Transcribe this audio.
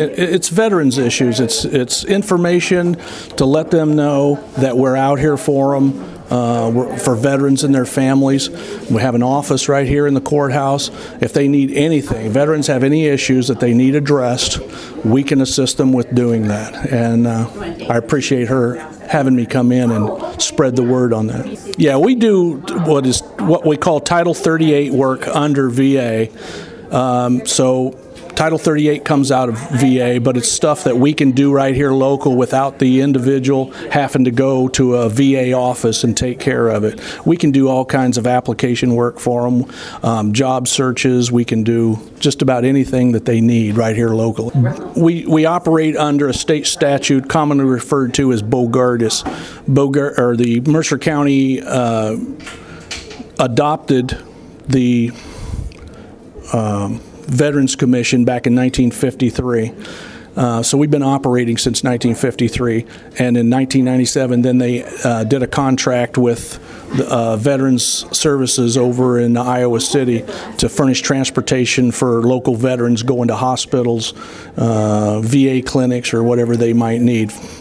it's veterans issues. It's information to let them know that we're out here for them, for veterans and their families. We have an office right here in the courthouse. If they need anything, veterans have any issues that they need addressed, we can assist them with doing that. And I appreciate her having me come in and spread the word on that. Yeah, we do what we call Title 38 work under VA. So Title 38 comes out of VA, but it's stuff that we can do right here local without the individual having to go to a VA office and take care of it. We can do all kinds of application work for them, job searches. We can do just about anything that they need right here locally. We operate under a state statute commonly referred to as BOGARDIS. Or the Mercer County adopted the Veterans Commission back in 1953. So we've been operating since 1953, and in 1997 then they did a contract with the, Veterans Services over in Iowa City to furnish transportation for local veterans going to hospitals, VA clinics, or whatever they might need.